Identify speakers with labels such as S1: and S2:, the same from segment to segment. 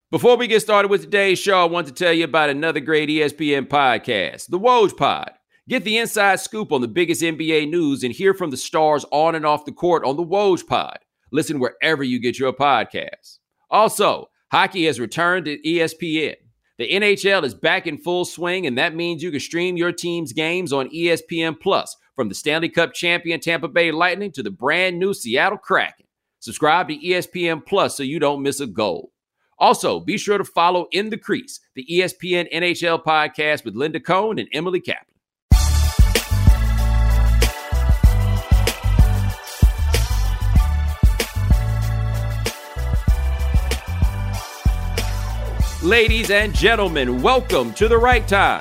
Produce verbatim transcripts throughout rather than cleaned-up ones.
S1: Before we get started with today's show, I want to tell you about another great E S P N podcast, The Woj Pod. Get the inside scoop on the biggest N B A news and hear from the stars on and off the court on The Woj Pod. Listen wherever you get your podcasts. Also, hockey has returned to E S P N. The N H L is back in full swing, and that means you can stream your team's games on E S P N Plus, from the Stanley Cup champion Tampa Bay Lightning to the brand new Seattle Kraken. Subscribe to E S P N Plus so you don't miss a goal. Also, be sure to follow In the Crease, the E S P N N H L podcast with Linda Cohn and Emily Kaplan. Ladies and gentlemen, welcome to The Right Time.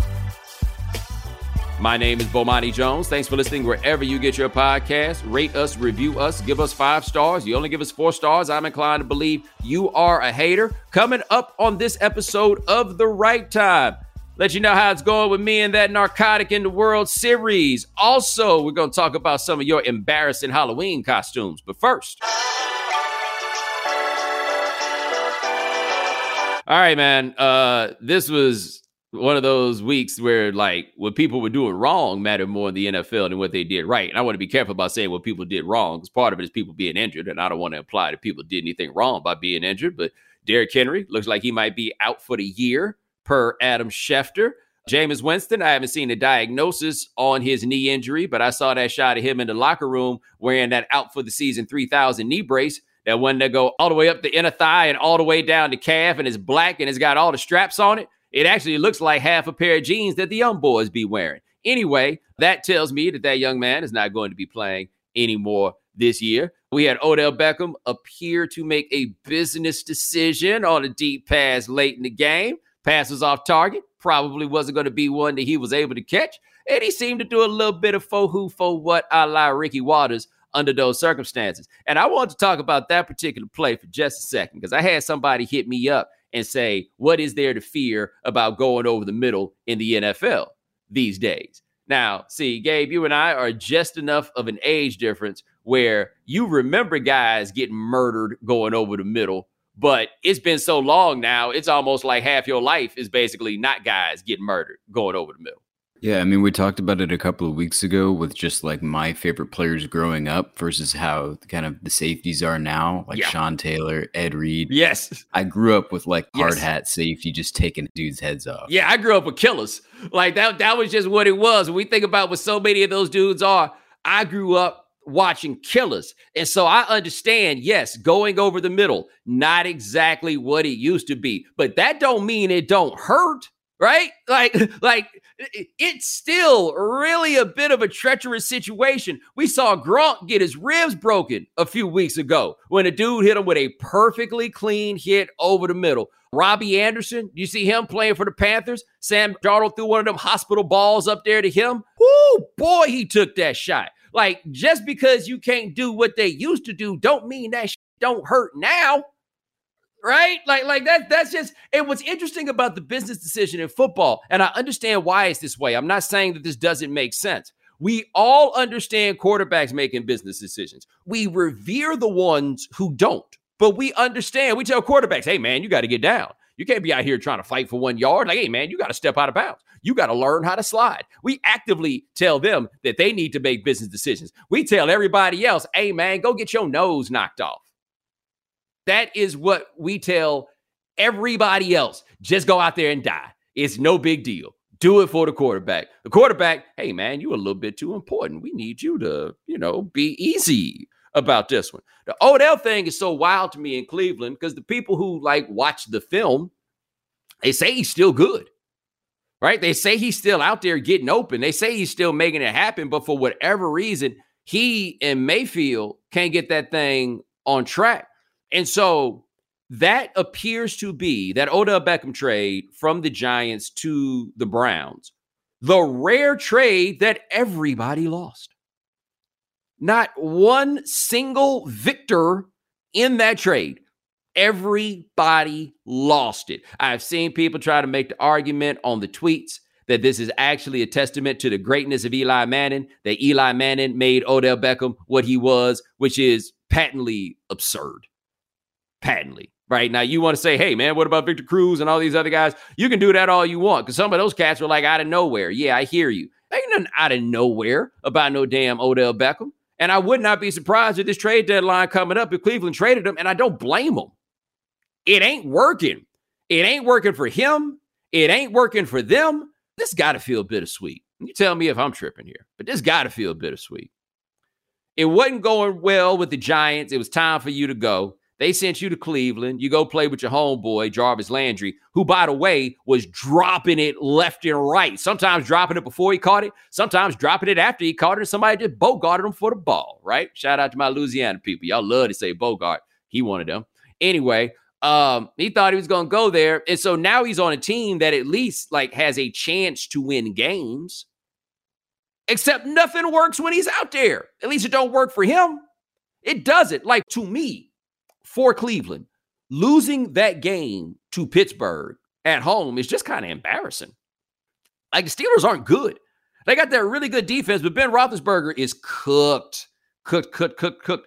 S1: My name is Bomani Jones. Thanks for listening wherever you get your podcast. Rate us, review us, give us five stars. You only give us four stars, I'm inclined to believe you are a hater. Coming up on this episode of The Right Time, let you know how it's going with me and that Narcotic in the World series. Also, we're going to talk about some of your embarrassing Halloween costumes. But first... All right, man. Uh, this was one of those weeks where, like, what people were doing wrong mattered more in the N F L than what they did right. And I want to be careful about saying what people did wrong, because part of it is people being injured, and I don't want to imply that people did anything wrong by being injured. But Derrick Henry looks like he might be out for the year, per Adam Schefter. Jameis Winston, I haven't seen a diagnosis on his knee injury, but I saw that shot of him in the locker room wearing that out for the season three thousand knee brace. That one that go all the way up the inner thigh and all the way down the calf, and it's black and it's got all the straps on it. It actually looks like half a pair of jeans that the young boys be wearing. Anyway, that tells me that that young man is not going to be playing anymore this year. We had Odell Beckham appear to make a business decision on a deep pass late in the game. Pass was off target. Probably wasn't going to be one that he was able to catch. And he seemed to do a little bit of faux who, faux what, a la Ricky Waters under those circumstances. And I want to talk about that particular play for just a second, because I had somebody hit me up and say, what is there to fear about going over the middle in the N F L these days? Now, see, Gabe, you and I are just enough of an age difference where you remember guys getting murdered going over the middle, but it's been so long now, it's almost like half your life is basically not guys getting murdered going over the middle.
S2: Yeah, I mean, we talked about it a couple of weeks ago with just like my favorite players growing up versus how kind of the safeties are now, like yeah. Sean Taylor, Ed Reed.
S1: Yes.
S2: I grew up with like hard
S1: yes.
S2: hat safety, just taking dudes' heads off.
S1: Yeah, I grew up with killers. Like that, that was just what it was. When we think about what so many of those dudes are, I grew up watching killers. And so I understand, yes, going over the middle, not exactly what it used to be, but that don't mean it don't hurt. Right? Like, like it's still really a bit of a treacherous situation. We saw Gronk get his ribs broken a few weeks ago when a dude hit him with a perfectly clean hit over the middle. Robbie Anderson, you see him playing for the Panthers? Sam Darnold threw one of them hospital balls up there to him. Woo, boy, he took that shot. Like, just because you can't do what they used to do don't mean that shit don't hurt now. Right? Like, like that, that's just, and what's interesting about the business decision in football, and I understand why it's this way. I'm not saying that this doesn't make sense. We all understand quarterbacks making business decisions. We revere the ones who don't, but we understand. We tell quarterbacks, hey, man, you got to get down. You can't be out here trying to fight for one yard. Like, hey, man, you got to step out of bounds. You got to learn how to slide. We actively tell them that they need to make business decisions. We tell everybody else, hey, man, go get your nose knocked off. That is what we tell everybody else. Just go out there and die. It's no big deal. Do it for the quarterback. The quarterback, hey, man, you a little bit too important. We need you to, you know, be easy about this one. The Odell thing is so wild to me in Cleveland because the people who, like, watch the film, they say he's still good, right? They say he's still out there getting open. They say he's still making it happen, but for whatever reason, he and Mayfield can't get that thing on track. And so that appears to be that Odell Beckham trade from the Giants to the Browns, the rare trade that everybody lost. Not one single victor in that trade. Everybody lost it. I've seen people try to make the argument on the tweets that this is actually a testament to the greatness of Eli Manning, that Eli Manning made Odell Beckham what he was, which is patently absurd. Patently. right? Now, you want to say, hey, man, what about Victor Cruz and all these other guys? You can do that all you want because some of those cats were like out of nowhere. Yeah, I hear you. Ain't nothing out of nowhere about no damn Odell Beckham. And I would not be surprised at this trade deadline coming up if Cleveland traded him, and I don't blame them. It ain't working. It ain't working for him. It ain't working for them. This got to feel bittersweet. You tell me if I'm tripping here, but this got to feel bittersweet. It wasn't going well with the Giants. It was time for you to go. They sent you to Cleveland. You go play with your homeboy, Jarvis Landry, who, by the way, was dropping it left and right. Sometimes dropping it before he caught it. Sometimes dropping it after he caught it. And somebody just bogarted him for the ball, right? Shout out to my Louisiana people. Y'all love to say Bogart. He wanted them. Anyway, um, he thought he was going to go there. And so now he's on a team that at least like has a chance to win games. Except nothing works when he's out there. At least it don't work for him. It doesn't. Like, to me, for Cleveland, losing that game to Pittsburgh at home is just kind of embarrassing. Like, the Steelers aren't good. They got that really good defense, but Ben Roethlisberger is cooked. Cooked, cooked, cooked, cooked,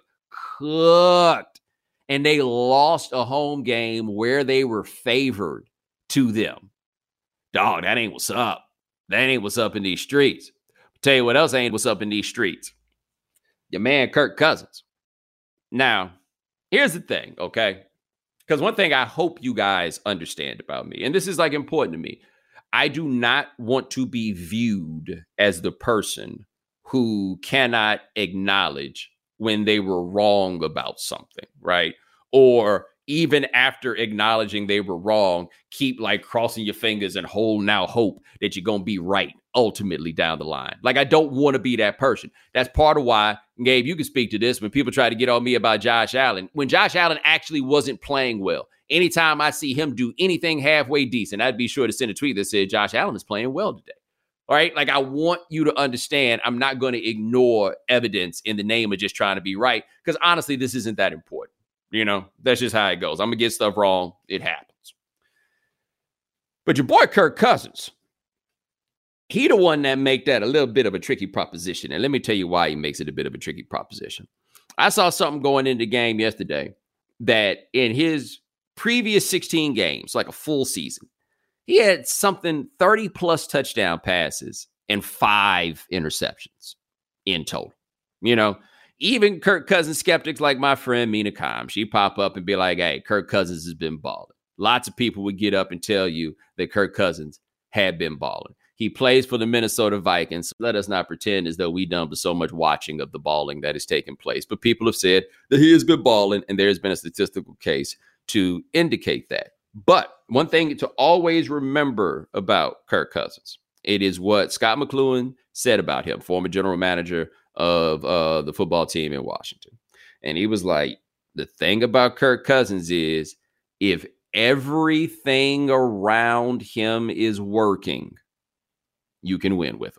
S1: cooked. And they lost a home game where they were favored to them. Dog, that ain't what's up. That ain't what's up in these streets. Tell you what else ain't what's up in these streets. Your man, Kirk Cousins. Now, here's the thing, okay? Because one thing I hope you guys understand about me, and this is like important to me, I do not want to be viewed as the person who cannot acknowledge when they were wrong about something, right? Or even after acknowledging they were wrong, keep like crossing your fingers and holding out hope that you're going to be right ultimately down the line. Like, I don't want to be that person. That's part of why, Gabe, you can speak to this when people try to get on me about Josh Allen. When Josh Allen actually wasn't playing well, anytime I see him do anything halfway decent, I'd be sure to send a tweet that said Josh Allen is playing well today. All right. Like, I want you to understand I'm not going to ignore evidence in the name of just trying to be right. Because honestly, this isn't that important. You know, that's just how it goes. I'm going to get stuff wrong. It happens. But your boy Kirk Cousins, he the one that make that a little bit of a tricky proposition. And let me tell you why he makes it a bit of a tricky proposition. I saw something going into the game yesterday that in his previous sixteen games, like a full season, he had something thirty plus touchdown passes and five interceptions in total. You know, even Kirk Cousins skeptics like my friend Mina Kimes, she pop up and be like, hey, Kirk Cousins has been balling. Lots of people would get up and tell you that Kirk Cousins had been balling. He plays for the Minnesota Vikings. Let us not pretend as though we done with so much watching of the balling that is taking place. But people have said that he has been balling, and there's been a statistical case to indicate that. But one thing to always remember about Kirk Cousins, it is what Scott McCloughan said about him, former general manager of uh, the football team in Washington. And he was like, the thing about Kirk Cousins is if everything around him is working, you can win with him.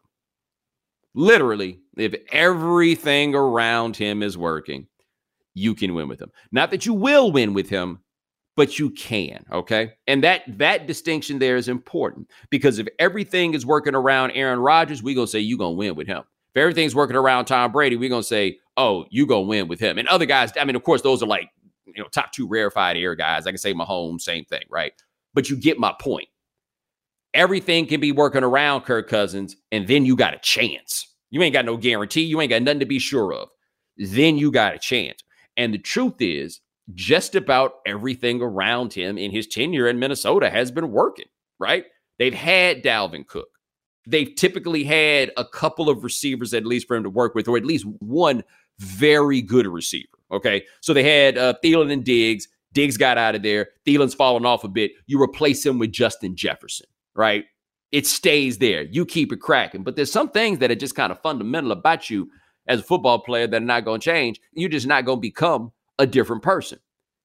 S1: Literally, if everything around him is working, you can win with him. Not that you will win with him, but you can, okay? And that that distinction there is important because if everything is working around Aaron Rodgers, we're going to say you're going to win with him. If everything's working around Tom Brady, we're going to say, oh, you're going to win with him. And other guys, I mean, of course, those are like, you know, top two rarefied air guys. I can say Mahomes, same thing, right? But you get my point. Everything can be working around Kirk Cousins, and then you got a chance. You ain't got no guarantee. You ain't got nothing to be sure of. Then you got a chance. And the truth is, just about everything around him in his tenure in Minnesota has been working, right? They've had Dalvin Cook. They've typically had a couple of receivers at least for him to work with, or at least one very good receiver, okay? So they had uh, Thielen and Diggs. Diggs got out of there. Thielen's fallen off a bit. You replace him with Justin Jefferson, right? It stays there. You keep it cracking. But there's some things that are just kind of fundamental about you as a football player that are not going to change. You're just not going to become a different person.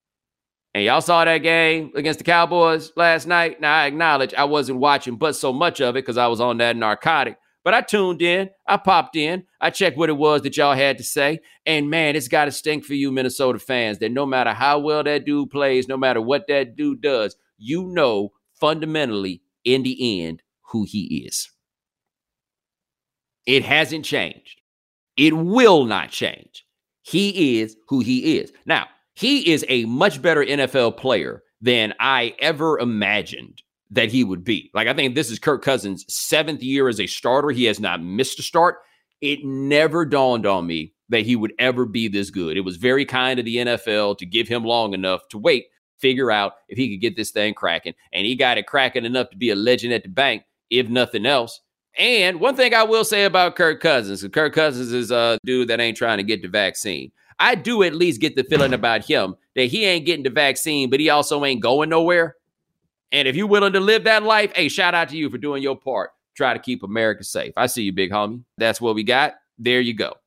S1: And y'all saw that game against the Cowboys last night. Now, I acknowledge I wasn't watching but so much of it because I was on that narcotic. But I tuned in. I popped in. I checked what it was that y'all had to say. And, man, it's got to stink for you Minnesota fans that no matter how well that dude plays, no matter what that dude does, you know fundamentally in the end who he is. It hasn't changed. It will not change. He is who he is. Now, He is a much better N F L player than I ever imagined that he would be. Like, I think this is Kirk Cousins' seventh year as a starter. He has not missed a start. It never dawned on me that he would ever be this good. It was very kind of the N F L to give him long enough to wait, figure out if he could get this thing cracking. And he got it cracking enough to be a legend at the bank, if nothing else. And one thing I will say about Kirk Cousins, Kirk Cousins is a dude that ain't trying to get the vaccine. I do at least get the feeling about him that he ain't getting the vaccine, but he also ain't going nowhere. And if you're willing to live that life, hey, shout out to you for doing your part. Try to keep America safe. I see you, big homie. That's what we got. There you go.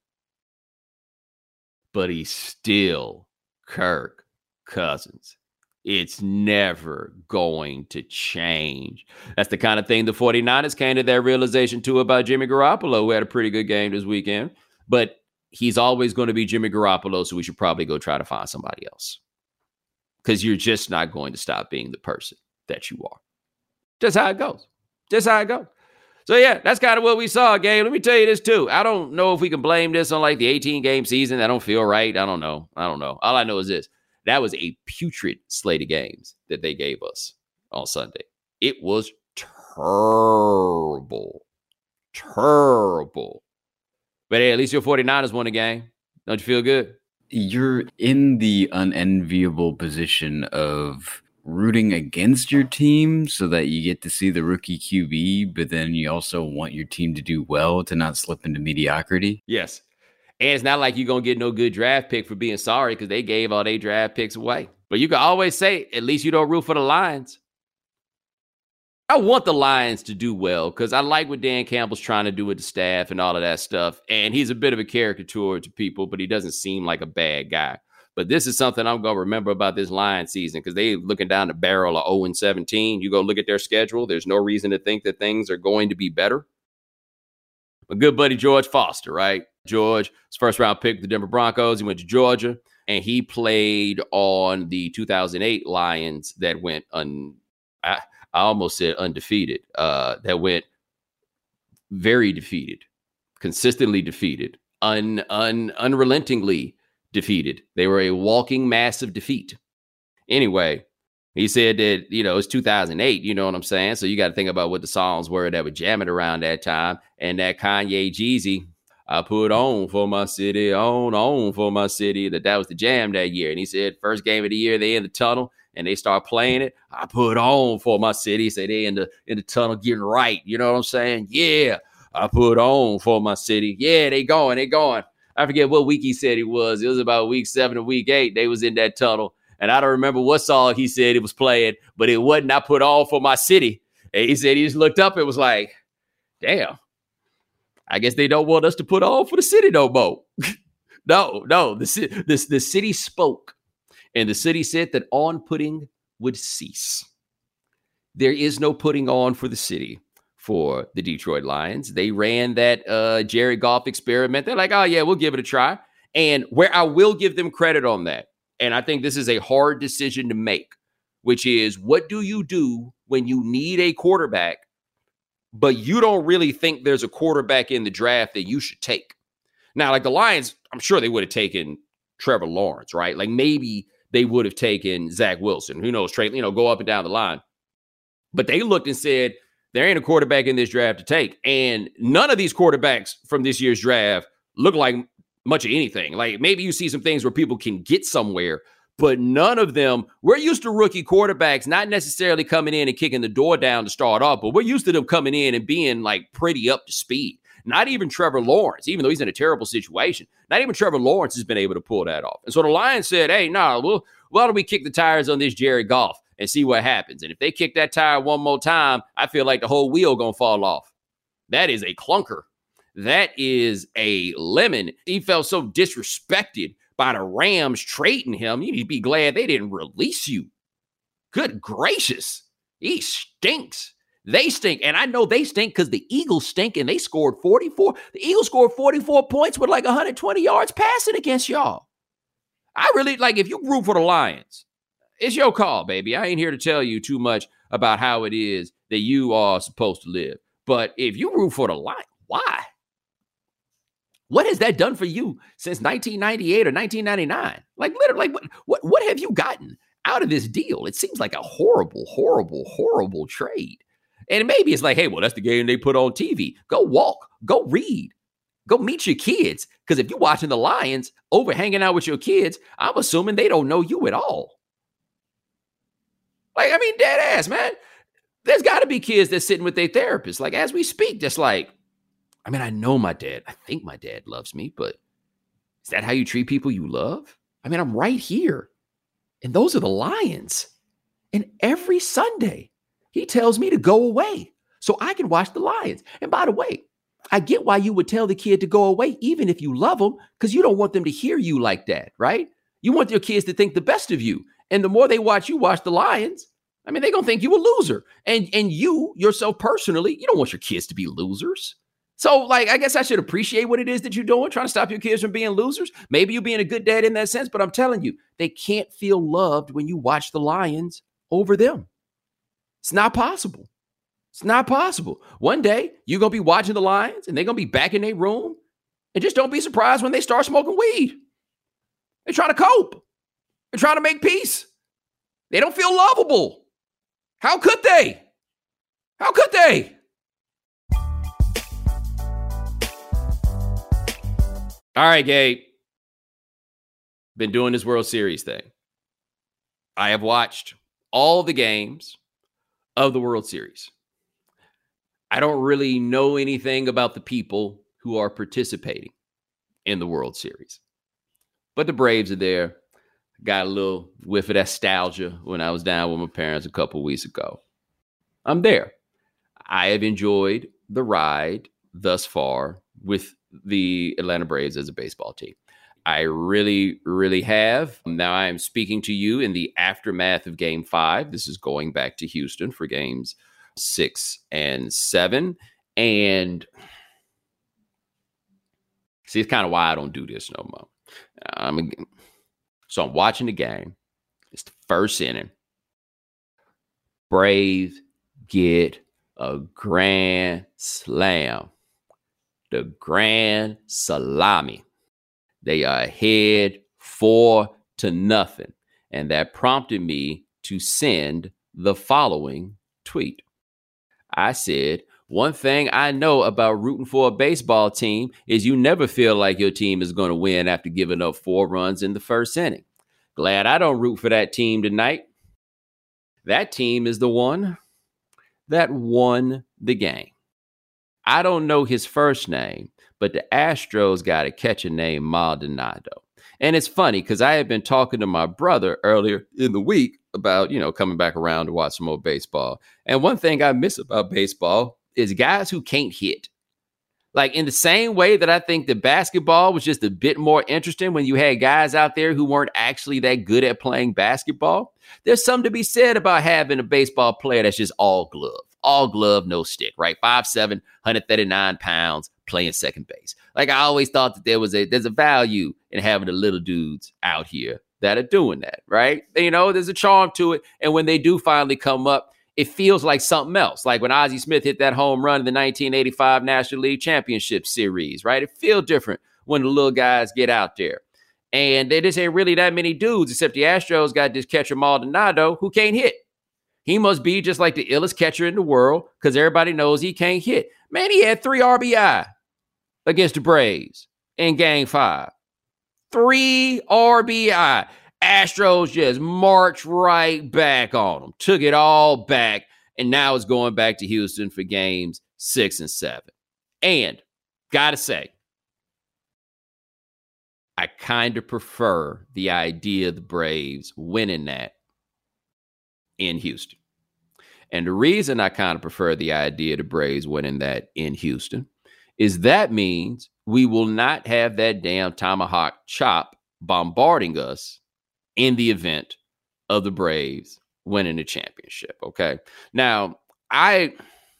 S1: But he's still Kirk Cousins. It's never going to change. That's the kind of thing the 49ers came to that realization too about Jimmy Garoppolo, who had a pretty good game this weekend. But he's always going to be Jimmy Garoppolo, so we should probably go try to find somebody else. Because you're just not going to stop being the person that you are. Just how it goes. Just how it goes. So, yeah, that's kind of what we saw, Gabe. Let me tell you this, too. I don't know if we can blame this on, like, the eighteen-game season. I don't feel right. I don't know. I don't know. All I know is this. That was a putrid slate of games that they gave us on Sunday. It was terrible. Terrible. But, hey, at least your 49ers won the game. Don't you feel good?
S2: You're in the unenviable position of rooting against your team so that you get to see the rookie Q B, but then you also want your team to do well to not slip into mediocrity.
S1: Yes. And it's not like you're going to get no good draft pick for being sorry because they gave all their draft picks away. But you can always say, at least you don't root for the Lions. I want the Lions to do well because I like what Dan Campbell's trying to do with the staff and all of that stuff. And he's a bit of a caricature to people, but he doesn't seem like a bad guy. But this is something I'm going to remember about this Lions season because they're looking down the barrel of oh and seventeen. You go look at their schedule. There's no reason to think that things are going to be better. My good buddy George Foster, right? George, his first round pick, the Denver Broncos. He went to Georgia, and he played on the two thousand eight Lions that went, un, I, I almost said undefeated, uh, that went very defeated, consistently defeated, un, un, unrelentingly defeated. They were a walking massive defeat. Anyway, he said that, you know, it's two thousand eight, you know what I'm saying? So you got to think about what the songs were that were jamming around that time. And that Kanye Jeezy, I put on for my city, on, on for my city, that that was the jam that year. And he said, first game of the year, they in the tunnel and they start playing it. I put on for my city. Say they in the, in the tunnel getting right. You know what I'm saying? Yeah, I put on for my city. Yeah, they going, they going. I forget what week he said it was. It was about week seven or week eight. They was in that tunnel. And I don't remember what song he said it was playing, but it wasn't I put on for my city. And he said he just looked up and was like, damn, I guess they don't want us to put on for the city no more. no, no. The, the, the city spoke. And the city said that on putting would cease. There is no putting on for the city. For the Detroit Lions. They ran that uh, Jared Goff experiment. They're like, oh, yeah, we'll give it a try. And where I will give them credit on that, and I think this is a hard decision to make, which is what do you do when you need a quarterback, but you don't really think there's a quarterback in the draft that you should take? Now, like the Lions, I'm sure they would have taken Trevor Lawrence, right? Like maybe they would have taken Zach Wilson. Who knows? Trey, you know, go up and down the line. But they looked and said, there ain't a quarterback in this draft to take. And none of these quarterbacks from this year's draft look like much of anything. Like maybe you see some things where people can get somewhere, but none of them, we're used to rookie quarterbacks not necessarily coming in and kicking the door down to start off, but we're used to them coming in and being like pretty up to speed. Not even Trevor Lawrence, even though he's in a terrible situation, not even Trevor Lawrence has been able to pull that off. And so the Lions said, hey, no, nah, we'll, why don't we kick the tires on this Jared Goff and see what happens? And if they kick that tire one more time, I feel like the whole wheel going to fall off. That is a clunker. That is a lemon. He felt so disrespected by the Rams trading him. You need to be glad they didn't release you. Good gracious. He stinks. They stink. And I know they stink because the Eagles stink and they scored forty-four. The Eagles scored forty-four points with like one hundred twenty yards passing against y'all. I really, like, if you root for the Lions, it's your call, baby. I ain't here to tell you too much about how it is that you are supposed to live. But if you root for the Lions, why? What has that done for you since nineteen ninety-eight or nineteen ninety-nine? Like, literally, like what, what, what have you gotten out of this deal? It seems like a horrible, horrible, horrible trade. And maybe it's like, hey, well, that's the game they put on T V. Go walk, go read, go meet your kids. Because if you're watching the Lions over hanging out with your kids, I'm assuming they don't know you at all. Like, I mean, dead ass, man. There's got to be kids that's sitting with their therapist. Like, as we speak, just like, I mean, I know my dad. I think my dad loves me, but is that how you treat people you love? I mean, I'm right here. And those are the Lions. And every Sunday, he tells me to go away so I can watch the Lions. And by the way, I get why you would tell the kid to go away, even if you love them, because you don't want them to hear you like that, right? You want your kids to think the best of you. And the more they watch you watch the Lions, I mean, they're going to think you a loser. And, and you, yourself personally, you don't want your kids to be losers. So, like, I guess I should appreciate what it is that you're doing, trying to stop your kids from being losers. Maybe you're being a good dad in that sense, but I'm telling you, they can't feel loved when you watch the Lions over them. It's not possible. It's not possible. One day, you're going to be watching the Lions, and they're going to be back in their room, and just don't be surprised when they start smoking weed. They're trying to cope. They're trying to make peace. They don't feel lovable. How could they? How could they? All right, Gabe. Been doing this World Series thing. I have watched all the games of the World Series. I don't really know anything about the people who are participating in the World Series. But the Braves are there. Got a little whiff of nostalgia when I was down with my parents a couple of weeks ago. I'm there. I have enjoyed the ride thus far with the Atlanta Braves as a baseball team. I really, really have. Now I am speaking to you in the aftermath of Game Five. This is going back to Houston for games six and seven. And see, it's kind of why I don't do this no more. I'm, so I'm watching the game. It's the first inning. Braves get a grand slam. The grand salami. They are ahead four to nothing. And that prompted me to send the following tweet. I said, one thing I know about rooting for a baseball team is you never feel like your team is going to win after giving up four runs in the first inning. Glad I don't root for that team tonight. That team is the one that won the game. I don't know his first name, but the Astros got a catcher named Maldonado. And it's funny because I had been talking to my brother earlier in the week about, you know, coming back around to watch some more baseball. And one thing I miss about baseball is guys who can't hit. Like in the same way that I think the basketball was just a bit more interesting when you had guys out there who weren't actually that good at playing basketball. There's something to be said about having a baseball player that's just all glove. All glove, no stick, right? five seven, one thirty-nine pounds, playing second base. Like I always thought that there was a there's a value in having the little dudes out here that are doing that, right? You know, there's a charm to it. And when they do finally come up, it feels like something else. Like when Ozzie Smith hit that home run in the nineteen eighty-five National League Championship Series, right? It feels different when the little guys get out there. And there just ain't really that many dudes, except the Astros got this catcher Maldonado who can't hit. He must be just like the illest catcher in the world because everybody knows he can't hit. Man, he had three R B I against the Braves in Game five. Three R B I. Astros just marched right back on him. Took it all back. And now it's going back to Houston for games six and seven. And, gotta say, I kind of prefer the idea of the Braves winning that in Houston. And the reason I kind of prefer the idea of the Braves winning that in Houston is that means we will not have that damn tomahawk chop bombarding us in the event of the Braves winning the championship. Okay. Now, I,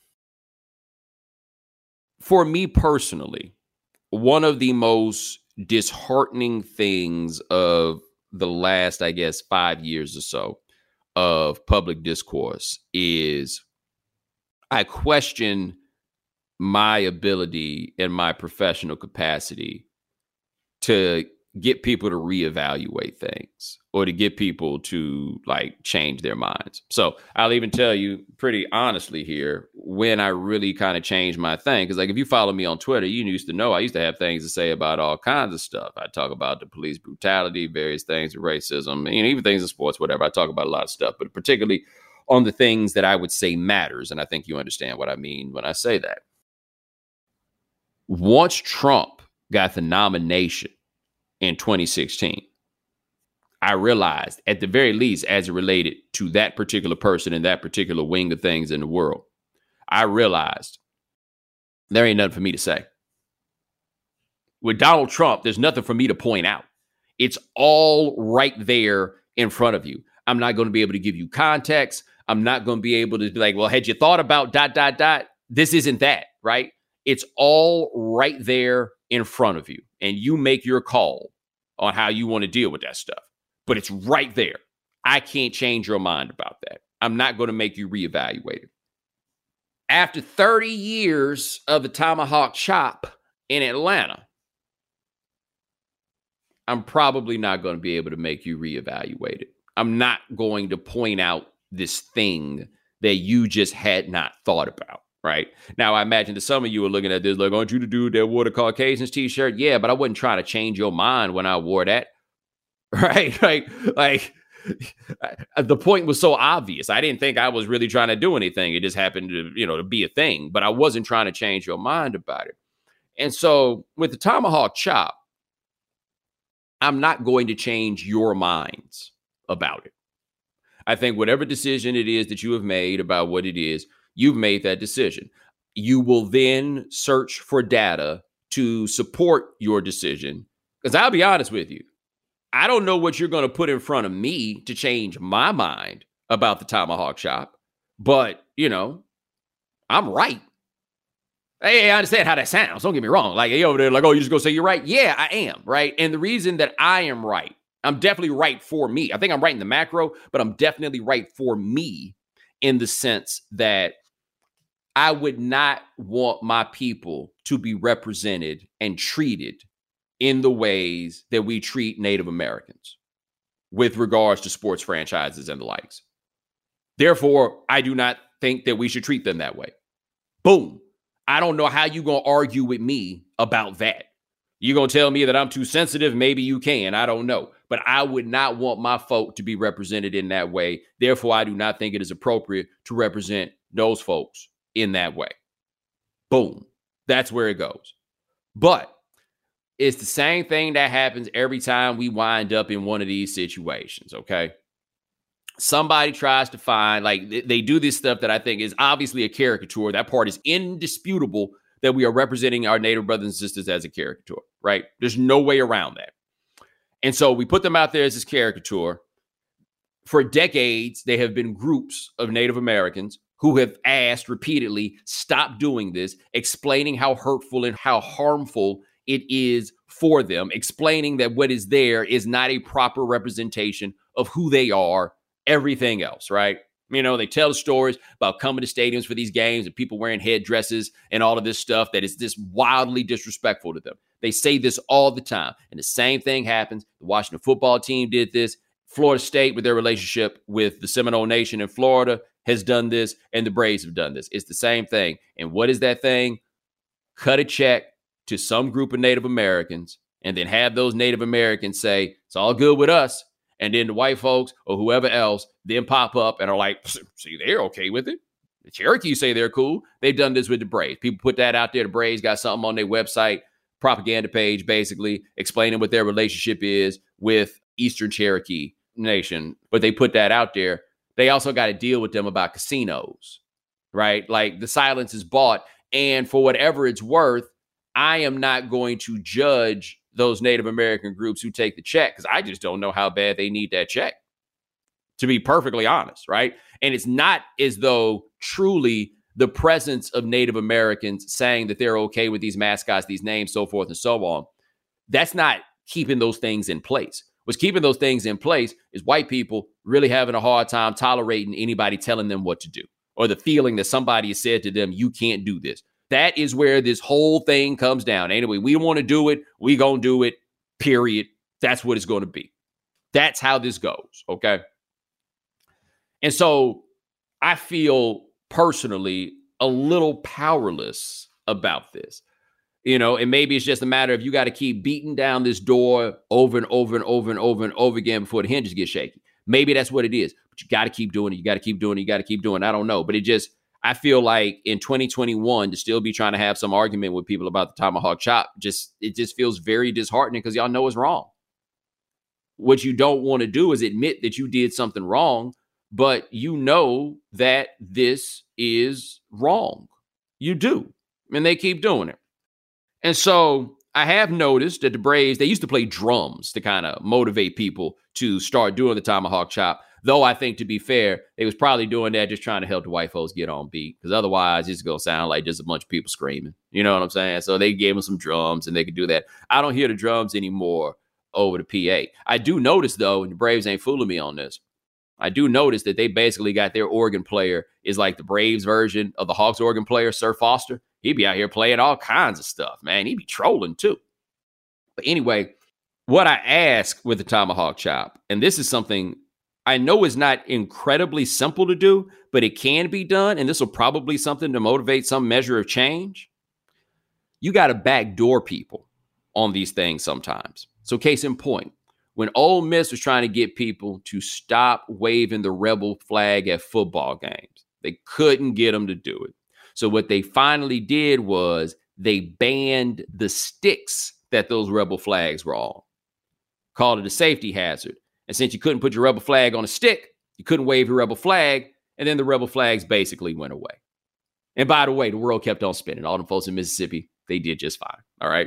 S1: for me personally, one of the most disheartening things of the last, I guess, five years or so of public discourse is I question my ability and my professional capacity to get people to reevaluate things or to get people to like change their minds. So I'll even tell you pretty honestly here when I really kind of changed my thing. Because like if you follow me on Twitter, you used to know I used to have things to say about all kinds of stuff. I talk about the police brutality, various things, racism, and even things in sports, whatever. I talk about a lot of stuff, but particularly on the things that I would say matters. And I think you understand what I mean when I say that. Once Trump got the nomination in twenty sixteen, I realized at the very least, as it related to that particular person and that particular wing of things in the world, I realized there ain't nothing for me to say. With Donald Trump, there's nothing for me to point out. It's all right there in front of you. I'm not going to be able to give you context. I'm not going to be able to be like, well, had you thought about dot, dot, dot? This isn't that, right? It's all right there in front of you. And you make your call on how you want to deal with that stuff. But it's right there. I can't change your mind about that. I'm not going to make you reevaluate it. After thirty years of the tomahawk chop in Atlanta, I'm probably not going to be able to make you reevaluate it. I'm not going to point out this thing that you just had not thought about. Right now, I imagine that some of you are looking at this like, aren't you the dude that wore the Caucasians t-shirt? Yeah, but I wasn't trying to change your mind when I wore that. Right. Like, like the point was so obvious. I didn't think I was really trying to do anything. It just happened to, you know, to be a thing, but I wasn't trying to change your mind about it. And so with the tomahawk chop, I'm not going to change your minds about it. I think whatever decision it is that you have made about what it is, you've made that decision. You will then search for data to support your decision. Because I'll be honest with you, I don't know what you're going to put in front of me to change my mind about the tomahawk chop. But, you know, I'm right. Hey, I understand how that sounds. Don't get me wrong. Like, you over there like, oh, you just going to say you're right? Yeah, I am, right? And the reason that I am right, I'm definitely right for me. I think I'm right in the macro, but I'm definitely right for me in the sense that I would not want my people to be represented and treated in the ways that we treat Native Americans with regards to sports franchises and the likes. Therefore, I do not think that we should treat them that way. Boom. I don't know how you're going to argue with me about that. You're going to tell me that I'm too sensitive? Maybe you can. I don't know. But I would not want my folk to be represented in that way. Therefore, I do not think it is appropriate to represent those folks in that way. Boom. That's where it goes. But it's the same thing that happens every time we wind up in one of these situations, okay? Somebody tries to find, like, they do this stuff that I think is obviously a caricature. That part is indisputable that we are representing our Native brothers and sisters as a caricature, right? There's no way around that. And so we put them out there as this caricature. For decades, there have been groups of Native Americans who have asked repeatedly, stop doing this, explaining how hurtful and how harmful it is for them, explaining that what is there is not a proper representation of who they are, everything else, right? You know, they tell stories about coming to stadiums for these games and people wearing headdresses and all of this stuff that is just wildly disrespectful to them. They say this all the time. And the same thing happens. The Washington football team did this. Florida State, with their relationship with the Seminole Nation in Florida, has done this, and the Braves have done this. It's the same thing. And what is that thing? Cut a check to some group of Native Americans and then have those Native Americans say, it's all good with us. And then the white folks or whoever else then pop up and are like, see, they're okay with it. The Cherokees say they're cool. They've done this with the Braves. People put that out there. The Braves got something on their website, propaganda page, basically explaining what their relationship is with Eastern Cherokee Nation. But they put that out there. They also got to deal with them about casinos, right? Like the silence is bought. And for whatever it's worth, I am not going to judge those Native American groups who take the check because I just don't know how bad they need that check, to be perfectly honest, right? And it's not as though truly the presence of Native Americans saying that they're okay with these mascots, these names, so forth and so on. That's not keeping those things in place. What's keeping those things in place is white people really having a hard time tolerating anybody telling them what to do or the feeling that somebody has said to them, you can't do this. That is where this whole thing comes down. Anyway, we want to do it. We going to do it, period. That's what it's going to be. That's how this goes, okay? And so I feel personally a little powerless about this. You know, and maybe it's just a matter of you got to keep beating down this door over and over and over and over and over again before the hinges get shaky. Maybe that's what it is. But you got to keep doing it. You got to keep doing it. You got to keep doing it. I don't know. But it just, I feel like in twenty twenty-one to still be trying to have some argument with people about the tomahawk chop, just it just feels very disheartening because y'all know it's wrong. What you don't want to do is admit that you did something wrong, but you know that this is wrong. You do. And they keep doing it. And so I have noticed that the Braves, they used to play drums to kind of motivate people to start doing the tomahawk chop. Though I think, to be fair, they was probably doing that just trying to help the white folks get on beat. Because otherwise, it's going to sound like just a bunch of people screaming. You know what I'm saying? So they gave them some drums and they could do that. I don't hear the drums anymore over the P A. I do notice, though, and the Braves ain't fooling me on this, I do notice that they basically got their organ player is like the Braves version of the Hawks organ player, Sir Foster. He'd be out here playing all kinds of stuff, man. He'd be trolling too. But anyway, what I ask with the tomahawk chop, and this is something I know is not incredibly simple to do, but it can be done, and this will probably be something to motivate some measure of change. You got to backdoor people on these things sometimes. So case in point, when Ole Miss was trying to get people to stop waving the rebel flag at football games, they couldn't get them to do it. So what they finally did was they banned the sticks that those rebel flags were on, called it a safety hazard. And since you couldn't put your rebel flag on a stick, you couldn't wave your rebel flag, and then the rebel flags basically went away. And by the way, the world kept on spinning. All the folks in Mississippi, they did just fine, all right?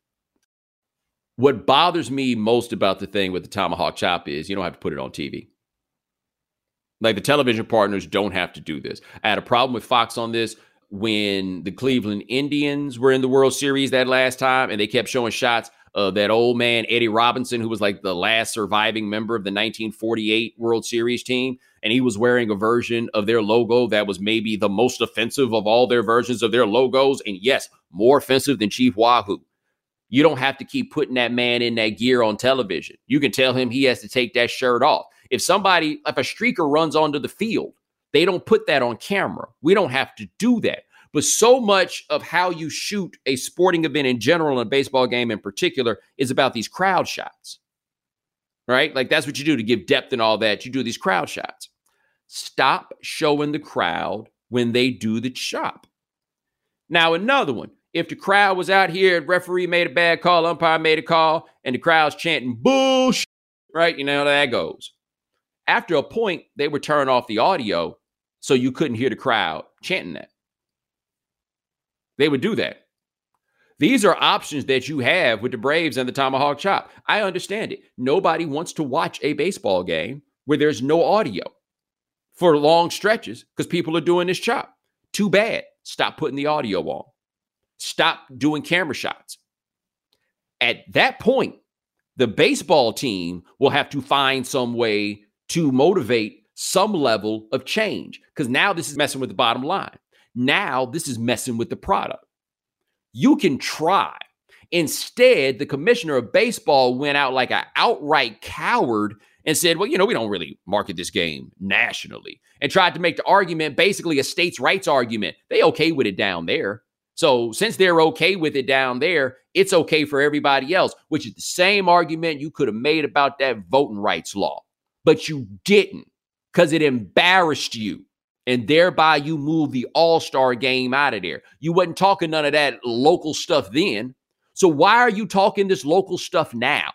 S1: What bothers me most about the thing with the tomahawk chop is you don't have to put it on T V. Like, the television partners don't have to do this. I had a problem with Fox on this when the Cleveland Indians were in the World Series that last time, and they kept showing shots of that old man, Eddie Robinson, who was like the last surviving member of the nineteen forty-eight World Series team. And he was wearing a version of their logo that was maybe the most offensive of all their versions of their logos. And yes, more offensive than Chief Wahoo. You don't have to keep putting that man in that gear on television. You can tell him he has to take that shirt off. If somebody, if a streaker runs onto the field, they don't put that on camera. We don't have to do that. But so much of how you shoot a sporting event in general and a baseball game in particular is about these crowd shots, right? Like, that's what you do to give depth and all that. You do these crowd shots. Stop showing the crowd when they do the chop. Now, another one. If the crowd was out here, referee made a bad call, umpire made a call, and the crowd's chanting bullshit, right? You know how that goes. After a point, they would turn off the audio so you couldn't hear the crowd chanting that. They would do that. These are options that you have with the Braves and the tomahawk chop. I understand it. Nobody wants to watch a baseball game where there's no audio for long stretches because people are doing this chop. Too bad. Stop putting the audio on. Stop doing camera shots. At that point, the baseball team will have to find some way to motivate some level of change, because now this is messing with the bottom line. Now this is messing with the product. You can try. Instead, the commissioner of baseball went out like an outright coward and said, well, you know, we don't really market this game nationally, and tried to make the argument basically a states' rights argument. They okay with it down there. So since they're okay with it down there, it's okay for everybody else, which is the same argument you could have made about that voting rights law. But you didn't, because it embarrassed you. And thereby you moved the all-star game out of there. You wasn't talking none of that local stuff then. So why are you talking this local stuff now?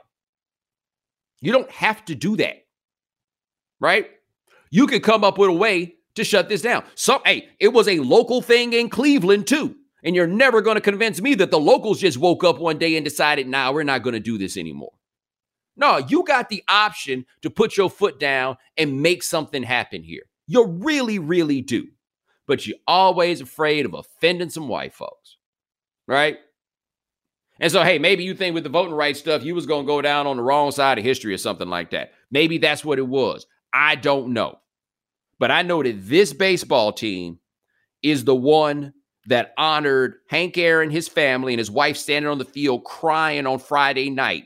S1: You don't have to do that, right? You could come up with a way to shut this down. So, hey, it was a local thing in Cleveland too. And you're never going to convince me that the locals just woke up one day and decided, nah, we're not going to do this anymore. No, you got the option to put your foot down and make something happen here. You really, really do. But you're always afraid of offending some white folks, right? And so, hey, maybe you think with the voting rights stuff, you was going to go down on the wrong side of history or something like that. Maybe that's what it was. I don't know. But I know that this baseball team is the one that honored Hank Aaron, his family, and his wife standing on the field crying on Friday night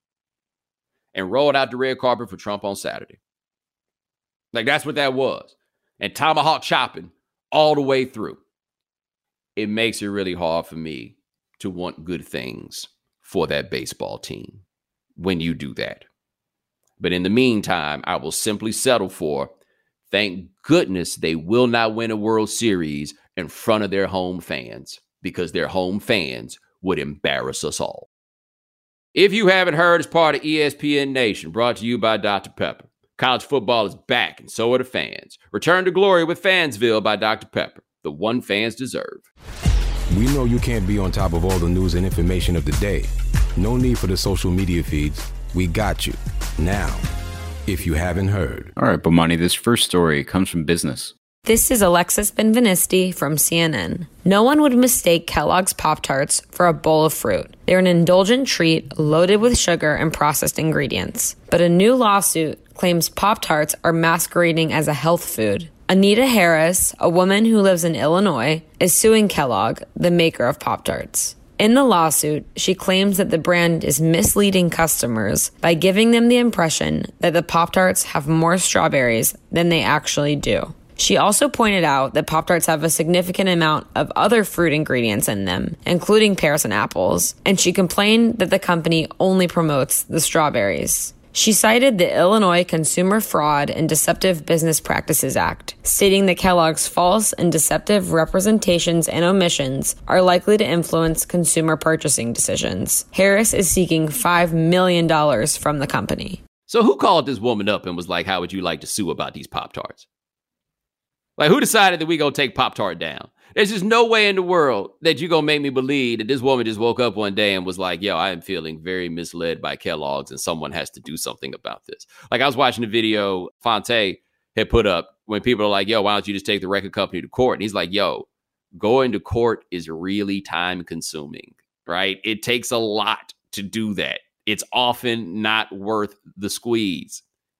S1: and rolled out the red carpet for Trump on Saturday. Like, that's what that was. And tomahawk chopping all the way through. It makes it really hard for me to want good things for that baseball team when you do that. But in the meantime, I will simply settle for, thank goodness they will not win a World Series in front of their home fans, because their home fans would embarrass us all. If you haven't heard, it's part of E S P N Nation, brought to you by Doctor Pepper. College football is back, and so are the fans. Return to glory with Fansville by Doctor Pepper, the one fans deserve.
S3: We know you can't be on top of all the news and information of the day. No need for the social media feeds. We got you. Now, if you haven't heard.
S2: All right, Bomani, this first story comes from Business.
S4: This is Alexis Benvenisti from C N N. No one would mistake Kellogg's Pop-Tarts for a bowl of fruit. They're an indulgent treat loaded with sugar and processed ingredients. But a new lawsuit claims Pop-Tarts are masquerading as a health food. Anita Harris, a woman who lives in Illinois, is suing Kellogg, the maker of Pop-Tarts. In the lawsuit, she claims that the brand is misleading customers by giving them the impression that the Pop-Tarts have more strawberries than they actually do. She also pointed out that Pop-Tarts have a significant amount of other fruit ingredients in them, including pears and apples, and she complained that the company only promotes the strawberries. She cited the Illinois Consumer Fraud and Deceptive Business Practices Act, stating that Kellogg's false and deceptive representations and omissions are likely to influence consumer purchasing decisions. Harris is seeking five million dollars from the company.
S1: So who called this woman up and was like, how would you like to sue about these Pop-Tarts? Like, who decided that we gonna take Pop-Tart down? There's just no way in the world that you're gonna make me believe that this woman just woke up one day and was like, yo, I am feeling very misled by Kellogg's and someone has to do something about this. Like, I was watching a video Fonte had put up when people are like, yo, why don't you just take the record company to court? And he's like, yo, going to court is really time consuming, right? It takes a lot to do that. It's often not worth the squeeze.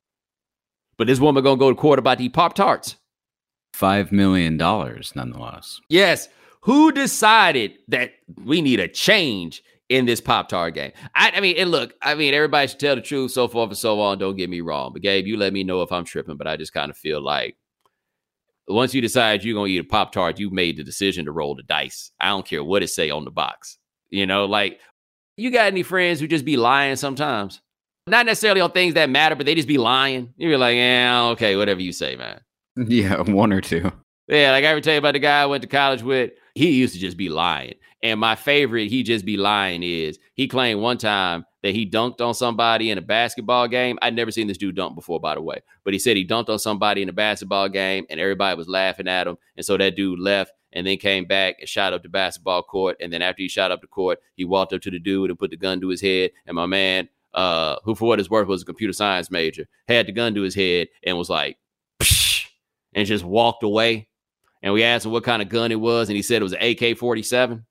S1: But this woman gonna go to court about these Pop-Tarts.
S2: Five million dollars, nonetheless.
S1: Yes. Who decided that we need a change in this Pop-Tart game? I, I mean, and look, I mean, everybody should tell the truth, so forth and so on. Don't get me wrong. But Gabe, you let me know if I'm tripping. But I just kind of feel like once you decide you're going to eat a Pop-Tart, you've made the decision to roll the dice. I don't care what it say on the box. You know, like, you got any friends who just be lying sometimes? Not necessarily on things that matter, but they just be lying. You're like, yeah, okay, whatever you say, man.
S2: Yeah, one or two.
S1: Yeah, like I ever tell you about the guy I went to college with, he used to just be lying. And my favorite, he just be lying is, he claimed one time that he dunked on somebody in a basketball game. I'd never seen this dude dunk before, by the way. But he said he dunked on somebody in a basketball game and everybody was laughing at him. And so that dude left and then came back and shot up the basketball court. And then after he shot up the court, he walked up to the dude and put the gun to his head. And my man, uh, who for what it's worth was a computer science major, had the gun to his head and was like, psh, and just walked away. And we asked him what kind of gun it was, and he said it was an A K forty-seven.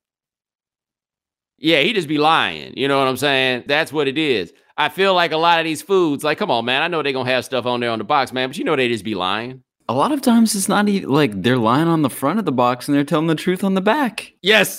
S1: Yeah, he just be lying. You know what I'm saying? That's what it is. I feel like a lot of these foods, like, come on, man. I know they're going to have stuff on there on the box, man, but you know they just be lying.
S2: A lot of times it's not even, like, they're lying on the front of the box and they're telling the truth on the back.
S1: Yes.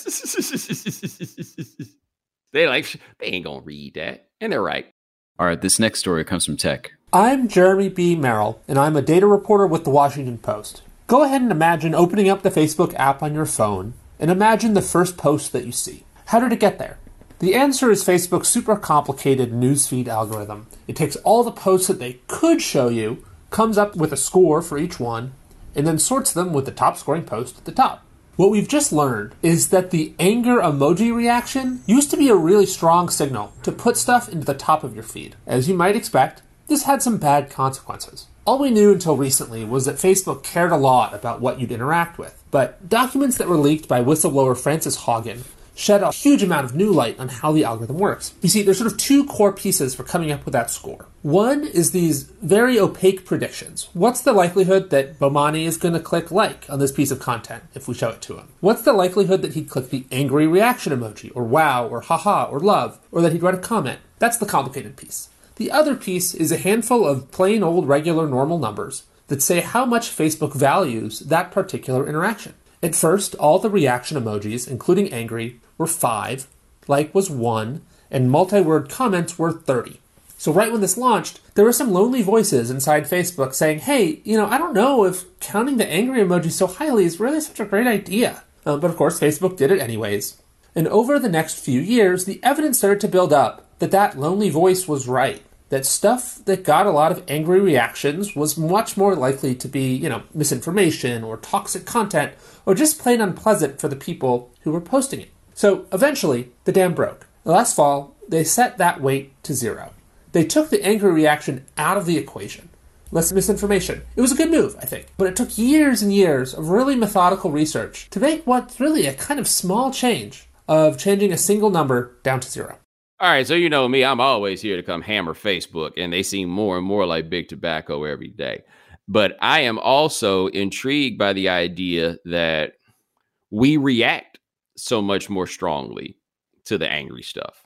S1: They like, they ain't going to read that. And they're right.
S2: All right, this next story comes from Tech.
S5: I'm Jeremy B. Merrill, and I'm a data reporter with The Washington Post. Go ahead and imagine opening up the Facebook app on your phone, and imagine the first post that you see. How did it get there? The answer is Facebook's super complicated newsfeed algorithm. It takes all the posts that they could show you, comes up with a score for each one, and then sorts them with the top scoring post at the top. What we've just learned is that the anger emoji reaction used to be a really strong signal to put stuff into the top of your feed. As you might expect, this had some bad consequences. All we knew until recently was that Facebook cared a lot about what you'd interact with, but documents that were leaked by whistleblower Frances Haugen shed a huge amount of new light on how the algorithm works. You see, there's sort of two core pieces for coming up with that score. One is these very opaque predictions. What's the likelihood that Bomani is going to click like on this piece of content if we show it to him? What's the likelihood that he'd click the angry reaction emoji, or wow, or haha, or love, or that he'd write a comment? That's the complicated piece. The other piece is a handful of plain old regular normal numbers that say how much Facebook values that particular interaction. At first, all the reaction emojis, including angry, were five, like was one, and multi-word comments were thirty. So right when this launched, there were some lonely voices inside Facebook saying, hey, you know, I don't know if counting the angry emoji so highly is really such a great idea. Um, but of course, Facebook did it anyways. And over the next few years, the evidence started to build up that that lonely voice was right. That stuff that got a lot of angry reactions was much more likely to be, you know, misinformation or toxic content or just plain unpleasant for the people who were posting it. So eventually, the dam broke. Last fall, they set that weight to zero. They took the angry reaction out of the equation. Less misinformation. It was a good move, I think. But it took years and years of really methodical research to make what's really a kind of small change of changing a single number down to zero.
S1: All right, so you know me, I'm always here to come hammer Facebook, and they seem more and more like big tobacco every day. But I am also intrigued by the idea that we react so much more strongly to the angry stuff.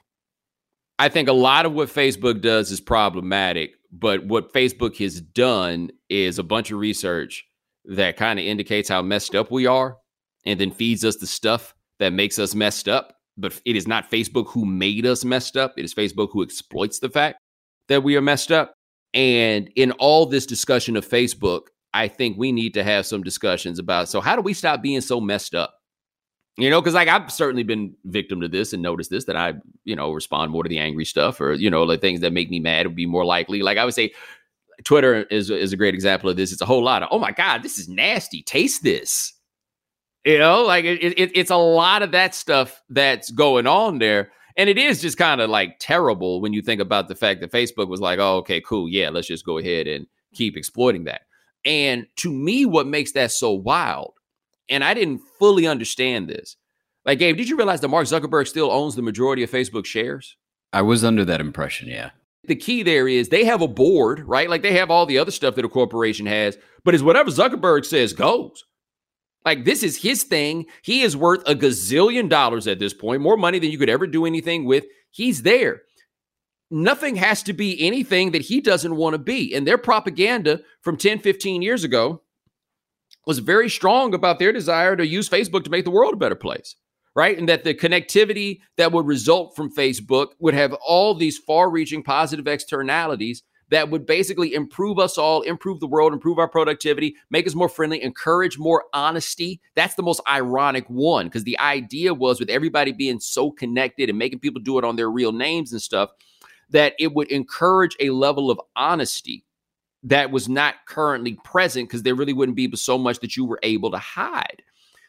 S1: I think a lot of what Facebook does is problematic, but what Facebook has done is a bunch of research that kind of indicates how messed up we are and then feeds us the stuff that makes us messed up. But it is not Facebook who made us messed up. It is Facebook who exploits the fact that we are messed up. And in all this discussion of Facebook, I think we need to have some discussions about, so how do we stop being so messed up? You know, because like I've certainly been victim to this and noticed this, that I, you know, respond more to the angry stuff or, you know, the things that make me mad would be more likely. Like I would say Twitter is, is a great example of this. It's a whole lot of, oh my God, this is nasty. Taste this. You know, like it, it, it's a lot of that stuff that's going on there. And it is just kind of like terrible when you think about the fact that Facebook was like, oh, okay, cool. Yeah, let's just go ahead and keep exploiting that. And to me, what makes that so wild, and I didn't fully understand this. Like, Gabe, did you realize that Mark Zuckerberg still owns the majority of Facebook shares?
S2: I was under that impression, yeah.
S1: The key there is they have a board, right? Like they have all the other stuff that a corporation has, but it's whatever Zuckerberg says goes. Like this is his thing. He is worth a gazillion dollars at this point, more money than you could ever do anything with. He's there. Nothing has to be anything that he doesn't want to be. And their propaganda from ten, fifteen years ago was very strong about their desire to use Facebook to make the world a better place, right? And that the connectivity that would result from Facebook would have all these far-reaching positive externalities that would basically improve us all, improve the world, improve our productivity, make us more friendly, encourage more honesty. That's the most ironic one, because the idea was with everybody being so connected and making people do it on their real names and stuff, that it would encourage a level of honesty that was not currently present because there really wouldn't be so much that you were able to hide.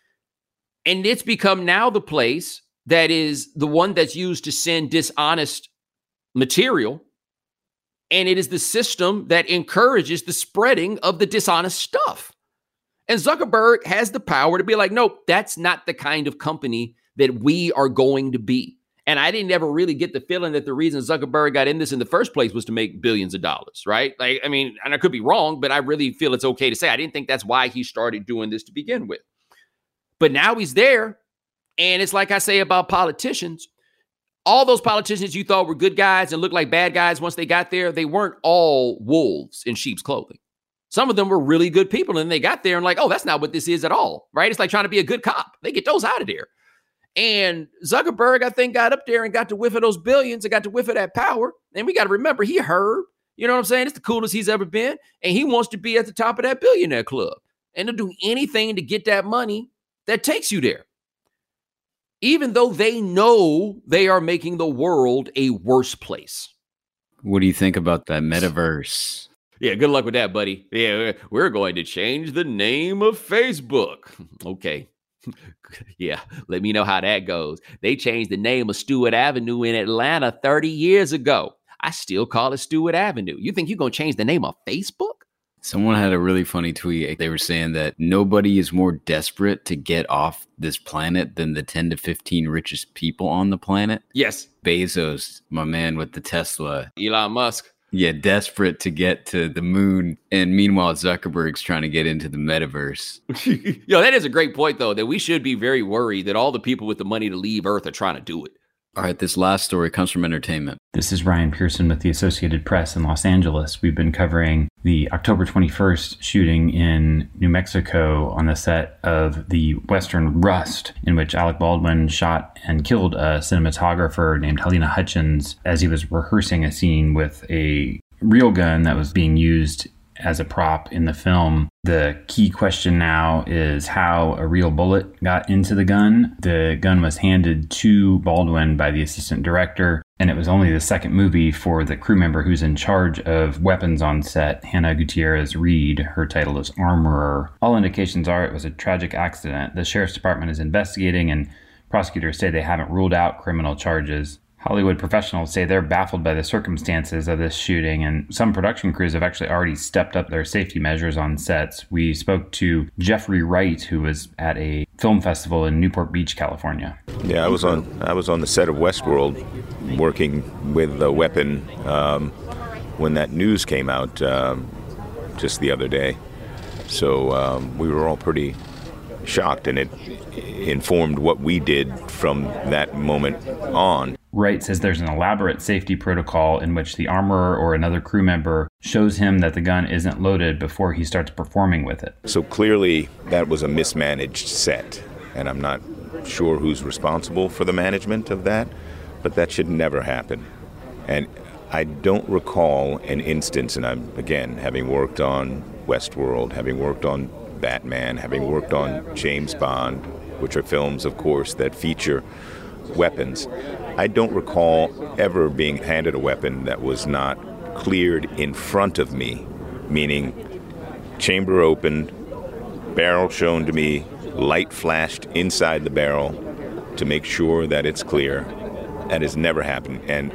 S1: And it's become now the place that is the one that's used to send dishonest material. And it is the system that encourages the spreading of the dishonest stuff. And Zuckerberg has the power to be like, nope, that's not the kind of company that we are going to be. And I didn't ever really get the feeling that the reason Zuckerberg got in this in the first place was to make billions of dollars, right? Like, I mean, and I could be wrong, but I really feel it's okay to say I didn't think that's why he started doing this to begin with. But now he's there. And it's like I say about politicians. All those politicians you thought were good guys and looked like bad guys once they got there, they weren't all wolves in sheep's clothing. Some of them were really good people, and they got there and like, oh, that's not what this is at all, right? It's like trying to be a good cop. They get those out of there. And Zuckerberg, I think, got up there and got to whiff of those billions and got to whiff of that power. And we got to remember, he heard, you know what I'm saying? It's the coolest he's ever been. And he wants to be at the top of that billionaire club. And to do anything to get that money that takes you there. Even though they know they are making the world a worse place.
S2: What do you think about that metaverse?
S1: Yeah, good luck with that, buddy. Yeah, we're going to change the name of Facebook. Okay. Yeah, let me know how that goes. They changed the name of Stewart Avenue in Atlanta thirty years ago. I still call it Stewart Avenue. You think you're going to change the name of Facebook?
S2: Someone had a really funny tweet. They were saying that nobody is more desperate to get off this planet than the ten to fifteen richest people on the planet.
S1: Yes.
S2: Bezos, my man with the Tesla.
S1: Elon Musk.
S2: Yeah, desperate to get to the moon. And meanwhile, Zuckerberg's trying to get into the metaverse.
S1: Yo, that is a great point, though, that we should be very worried that all the people with the money to leave Earth are trying to do it.
S2: All right, this last story comes from Entertainment.
S6: This is Ryan Pearson with the Associated Press in Los Angeles. We've been covering the October twenty-first shooting in New Mexico on the set of the Western Rust, in which Alec Baldwin shot and killed a cinematographer named Helena Hutchins as he was rehearsing a scene with a real gun that was being used as a prop in the film. The key question now is how a real bullet got into the gun. The gun was handed to Baldwin by the assistant director, and it was only the second movie for the crew member who's in charge of weapons on set, Hannah Gutierrez Reed. Her title is Armorer. All indications are it was a tragic accident. The sheriff's department is investigating, and prosecutors say they haven't ruled out criminal charges. Hollywood professionals say they're baffled by the circumstances of this shooting, and some production crews have actually already stepped up their safety measures on sets. We spoke to Jeffrey Wright, who was at a film festival in Newport Beach, California.
S7: Yeah, I was on I was on the set of Westworld working with a weapon um, when that news came out um, just the other day. So um, we were all pretty shocked, and it informed what we did from that moment on.
S6: Wright says there's an elaborate safety protocol in which the armorer or another crew member shows him that the gun isn't loaded before he starts performing with it.
S7: So clearly that was a mismanaged set, and I'm not sure who's responsible for the management of that, but that should never happen. And I don't recall an instance, and I'm, again, having worked on Westworld, having worked on Batman, having worked on James Bond, which are films, of course, that feature weapons. I don't recall ever being handed a weapon that was not cleared in front of me, meaning chamber opened, barrel shown to me, light flashed inside the barrel to make sure that it's clear. That has never happened, and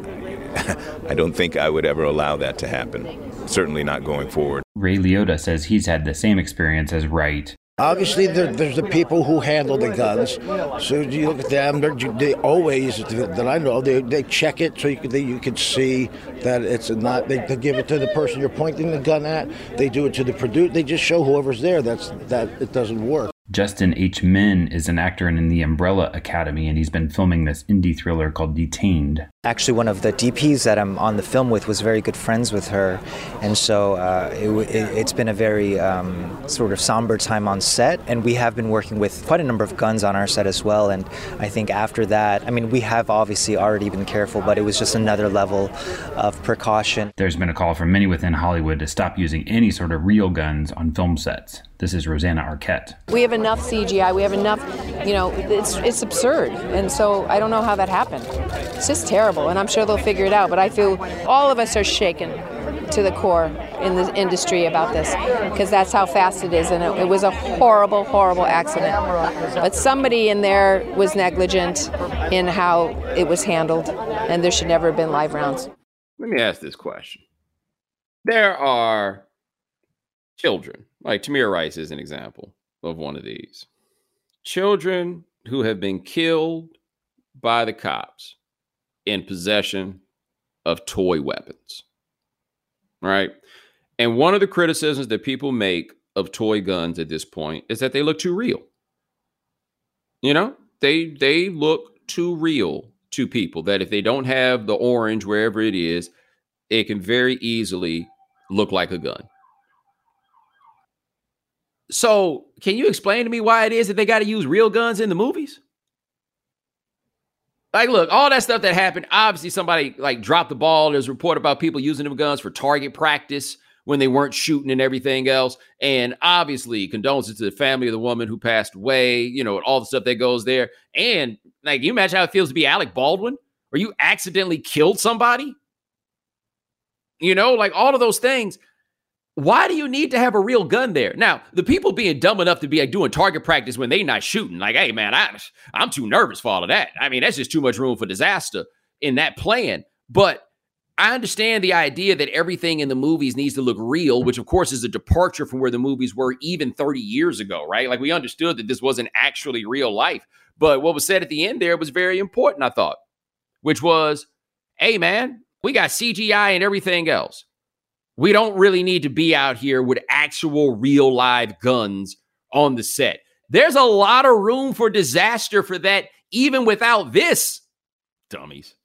S7: I don't think I would ever allow that to happen, certainly not going forward.
S6: Ray Liotta says he's had the same experience as Wright.
S8: Obviously, there, there's the people who handle the guns. So you look at them; they always, that I know, they they check it so you can they, you can see that it's not. They, they give it to the person you're pointing the gun at. They do it to the producer. They just show whoever's there that's that it doesn't work.
S6: Justin H. Min is an actor in the Umbrella Academy, and he's been filming this indie thriller called Detained.
S9: Actually, one of the D Ps that I'm on the film with was very good friends with her, and so uh, it, it, it's been a very um, sort of somber time on set, and we have been working with quite a number of guns on our set as well, and I think after that, I mean, we have obviously already been careful, but it was just another level of precaution.
S6: There's been a call from many within Hollywood to stop using any sort of real guns on film sets. This is Rosanna Arquette.
S10: We have enough C G I, we have enough, you know, it's it's absurd. And so I don't know how that happened. It's just terrible, and I'm sure they'll figure it out. But I feel all of us are shaken to the core in the industry about this, because that's how fast it is. And it, it was a horrible, horrible accident. But somebody in there was negligent in how it was handled, and there should never have been live rounds.
S1: Let me ask this question. There are children, like Tamir Rice is an example of one of these. Children who have been killed by the cops in possession of toy weapons, right? And one of the criticisms that people make of toy guns at this point is that they look too real. You know, they they look too real to people, that if they don't have the orange wherever it is, it can very easily look like a gun. So can you explain to me why it is that they got to use real guns in the movies? Like, look, all that stuff that happened, obviously somebody like dropped the ball. There's a report about people using them guns for target practice when they weren't shooting and everything else. And obviously condolences to the family of the woman who passed away, you know, and all the stuff that goes there. And like, you imagine how it feels to be Alec Baldwin, or you accidentally killed somebody? You know, like all of those things. Why do you need to have a real gun there? Now, the people being dumb enough to be like doing target practice when they not shooting, like, hey, man, I, I'm too nervous for all of that. I mean, that's just too much room for disaster in that plan. But I understand the idea that everything in the movies needs to look real, which, of course, is a departure from where the movies were even thirty years ago, right? Like, we understood that this wasn't actually real life. But what was said at the end there was very important, I thought, which was, hey, man, we got C G I and everything else. We don't really need to be out here with actual real live guns on the set. There's a lot of room for disaster for that, even without this. Dummies.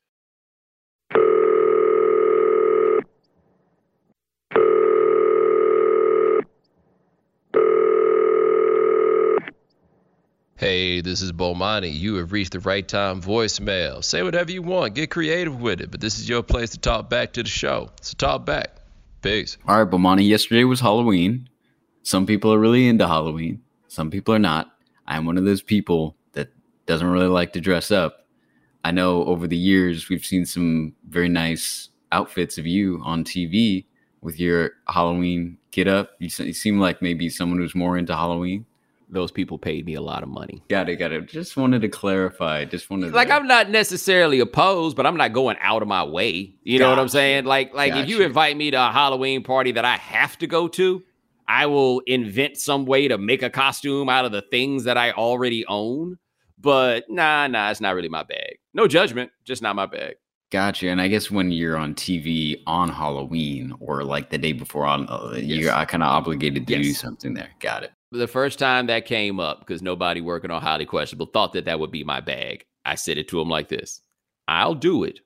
S11: Hey, this is Bomani. You have reached the right time voicemail. Say whatever you want. Get creative with it. But this is your place to talk back to the show. So talk back. Peace.
S2: All right, Bomani, yesterday was Halloween. Some people are really into Halloween. Some people are not. I'm one of those people that doesn't really like to dress up. I know over the years we've seen some very nice outfits of you on T V with your Halloween get up. You seem like maybe someone who's more into Halloween.
S1: Those people paid me a lot of money.
S2: Got it, got it. Just wanted to clarify. Just wanted
S1: like
S2: to...
S1: I'm not necessarily opposed, but I'm not going out of my way. You know
S2: Got
S1: what I'm
S2: you.
S1: saying? Like, like
S2: Got
S1: if you,
S2: you
S1: invite me to a Halloween party that I have to go to, I will invent some way to make a costume out of the things that I already own. But nah, nah, it's not really my bag. No judgment, just not my bag.
S2: Gotcha. And I guess when you're on T V on Halloween or like the day before on, uh,
S1: Yes.
S2: you're kind of obligated to
S1: Yes.
S2: do something there. Got it.
S1: The first time that came up, because nobody working on Highly Questionable thought that that would be my bag, I said it to them like this. I'll do it,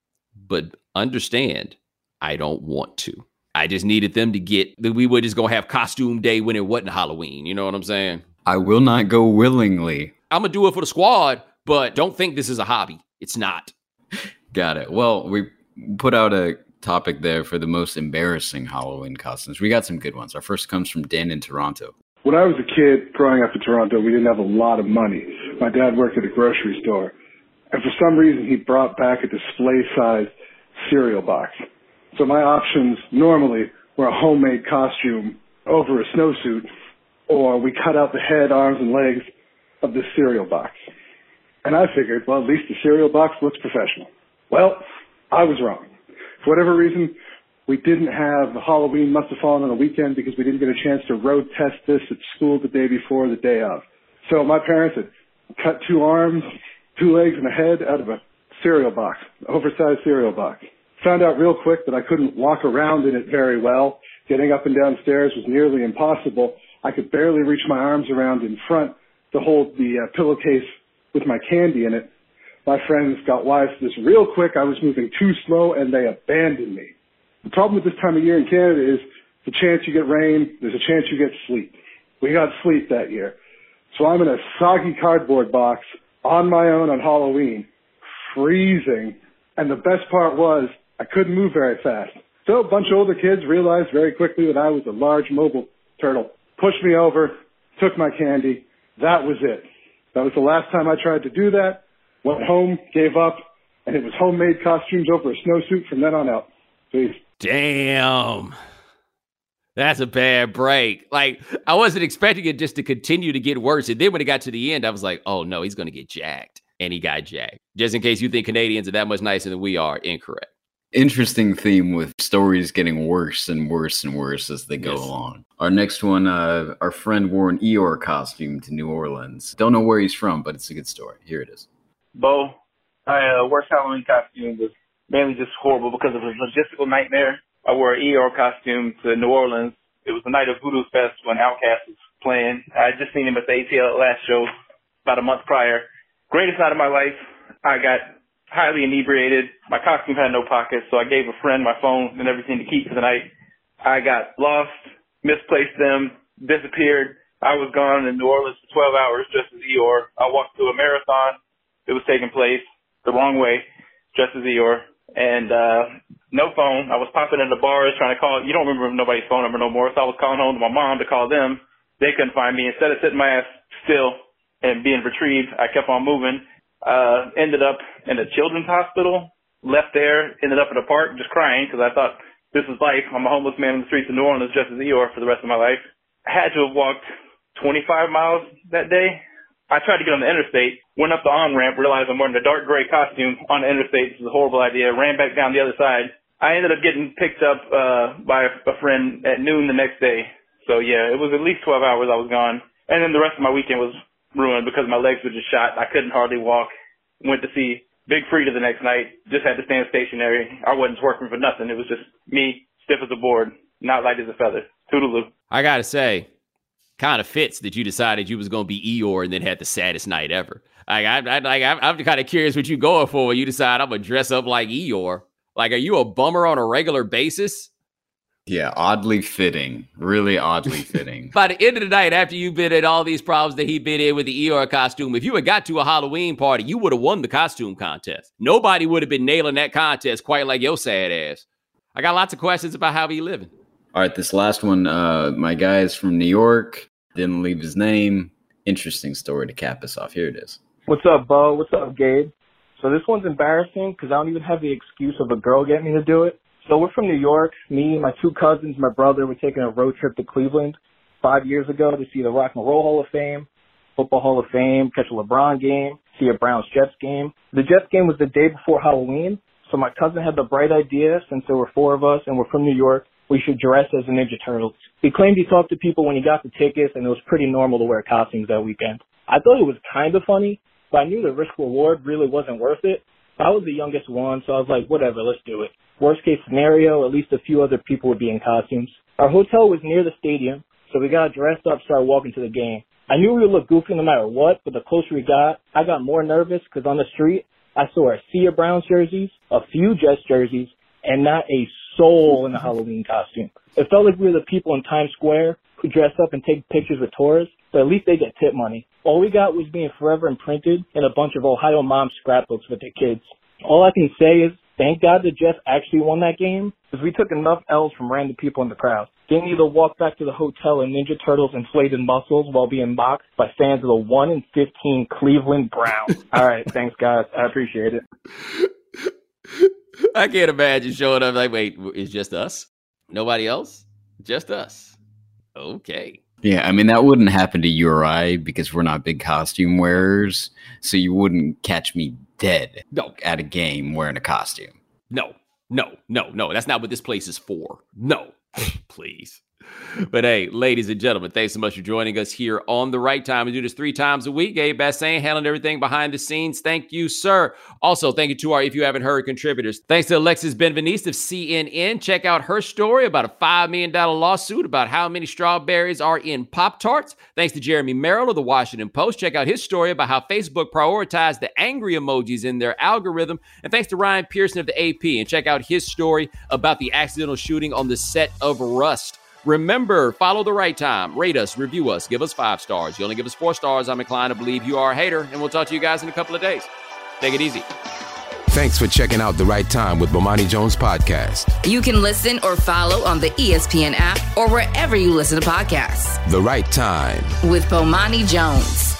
S1: but understand, I don't want to. I just needed them to get that we were just going to have costume day when it wasn't Halloween. You know what I'm saying?
S2: I will not go willingly.
S1: I'm going to do it for the squad, but don't think this is a hobby. It's not.
S2: Got it. Well, we put out a topic there for the most embarrassing Halloween costumes. We got some good ones. Our first comes from Dan in Toronto.
S12: When I was a kid growing up in Toronto, we didn't have a lot of money. My dad worked at a grocery store, and for some reason he brought back a display-sized cereal box. So my options normally were a homemade costume over a snowsuit, or we cut out the head, arms, and legs of the cereal box. And I figured, well, at least the cereal box looks professional. Well, I was wrong. For whatever reason, we didn't have Halloween must have fallen on a weekend because we didn't get a chance to road test this at school the day before, the day of. So my parents had cut two arms, two legs, and a head out of a cereal box, oversized cereal box. Found out real quick that I couldn't walk around in it very well. Getting up and down stairs was nearly impossible. I could barely reach my arms around in front to hold the uh, pillowcase with my candy in it. My friends got wise to this real quick. I was moving too slow, and they abandoned me. The problem with this time of year in Canada is the chance you get rain, there's a chance you get sleet. We got sleet that year. So I'm in a soggy cardboard box on my own on Halloween, freezing. And the best part was I couldn't move very fast. So a bunch of older kids realized very quickly that I was a large mobile turtle, pushed me over, took my candy. That was it. That was the last time I tried to do that. Went home, gave up, and it was homemade costumes over a snowsuit from then on out. Peace.
S1: Damn. That's a bad break. Like, I wasn't expecting it just to continue to get worse. And then when it got to the end, I was like, oh, no, he's going to get jacked. And he got jacked. Just in case you think Canadians are that much nicer than we are, incorrect.
S2: Interesting theme with stories getting worse and worse and worse as they go
S1: Yes.
S2: along. Our next one, uh, our friend wore an Eeyore costume to New Orleans. Don't know where he's from, but it's a good story. Here it is.
S13: Bo, my uh, worst Halloween costume was mainly just horrible because of a logistical nightmare. I wore an Eeyore costume to New Orleans. It was the night of Voodoo Fest when Outkast was playing. I had just seen him at the A T L last show about a month prior. Greatest night of my life. I got highly inebriated. My costume had no pockets, so I gave a friend my phone and everything to keep for the night. I got lost, misplaced them, disappeared. I was gone in New Orleans for twelve hours just as Eeyore. I walked through a marathon. It was taking place the wrong way, just as Eeyore. And uh, no phone. I was popping into bars trying to call. You don't remember nobody's phone number no more, so I was calling home to my mom to call them. They couldn't find me. Instead of sitting my ass still and being retrieved, I kept on moving. Uh, ended up in a children's hospital, left there, ended up in a park just crying because I thought this is life. I'm a homeless man in the streets of New Orleans just as Eeyore for the rest of my life. I had to have walked twenty-five miles that day. I tried to get on the interstate, went up the on-ramp, realized I'm wearing a dark gray costume on the interstate. This is a horrible idea. Ran back down the other side. I ended up getting picked up uh, by a friend at noon the next day. So, yeah, it was at least twelve hours I was gone. And then the rest of my weekend was ruined because my legs were just shot. I couldn't hardly walk. Went to see Big Frida the next night. Just had to stand stationary. I wasn't working for nothing. It was just me, stiff as a board, not light as a feather. Toodaloo.
S1: I got to say, kind of fits that you decided you was going to be Eeyore and then had the saddest night ever. Like, I, I, like I'm, I'm kind of curious what you going for when you decide I'm going to dress up like Eeyore. Like, are you a bummer on a regular basis?
S2: Yeah, oddly fitting. Really oddly fitting.
S1: By the end of the night, after you've been in all these problems that he'd been in with the Eeyore costume, if you had got to a Halloween party, you would have won the costume contest. Nobody would have been nailing that contest quite like your sad ass. I got lots of questions about how he living.
S2: All right, this last one, uh, my guy is from New York. Didn't leave his name. Interesting story to cap us off. Here it is.
S14: What's up, Bo? What's up, Gabe? So this one's embarrassing because I don't even have the excuse of a girl getting me to do it. So we're from New York. Me, my two cousins, my brother, we're taking a road trip to Cleveland five years ago to see the Rock and Roll Hall of Fame, Football Hall of Fame, catch a LeBron game, see a Browns-Jets game. The Jets game was the day before Halloween, so my cousin had the bright idea, since there were four of us and we're from New York, we should dress as the Ninja Turtles. He claimed he talked to people when he got the tickets, and it was pretty normal to wear costumes that weekend. I thought it was kind of funny, but I knew the risk-reward really wasn't worth it. I was the youngest one, so I was like, whatever, let's do it. Worst case scenario, at least a few other people would be in costumes. Our hotel was near the stadium, so we got dressed up, started walking to the game. I knew we would look goofy no matter what, but the closer we got, I got more nervous because on the street, I saw a sea of Browns jerseys, a few Jets jerseys, and not a soul in a Halloween costume. It felt like we were the people in Times Square who dress up and take pictures with tourists, but at least they get tip money. All we got was being forever imprinted in a bunch of Ohio moms scrapbooks with their kids. All I can say is, thank God the Jets actually won that game, because we took enough L's from random people in the crowd. Didn't either walk back to the hotel in Ninja Turtles inflated muscles while being mocked by fans of the one in fifteen Cleveland Browns. All right, thanks, guys. I appreciate it.
S1: I can't imagine showing up like, wait, it's just us? Nobody else? Just us. Okay.
S2: Yeah, I mean, that wouldn't happen to you or I because we're not big costume wearers, so you wouldn't catch me dead
S1: no.
S2: at a game wearing a costume.
S1: No, no, no, no. That's not what this place is for. No, please. But hey, ladies and gentlemen, thanks so much for joining us here on The Right Time. We do this three times a week. Gabe Bassin handling everything behind the scenes. Thank you, sir. Also, thank you to our If You Haven't Heard contributors. Thanks to Alexis Benveniste of C N N. Check out her story about a five million dollars lawsuit about how many strawberries are in Pop-Tarts. Thanks to Jeremy Merrill of the Washington Post. Check out his story about how Facebook prioritized the angry emojis in their algorithm. And thanks to Ryan Pearson of the A P. And check out his story about the accidental shooting on the set of Rust. Remember, follow The Right Time. Rate us, review us, give us five stars. You only give us four stars, I'm inclined to believe you are a hater. And we'll talk to you guys in a couple of days. Take it easy.
S3: Thanks for checking out The Right Time with Bomani Jones podcast.
S15: You can listen or follow on the E S P N app or wherever you listen to podcasts.
S3: The Right Time
S15: with Bomani Jones.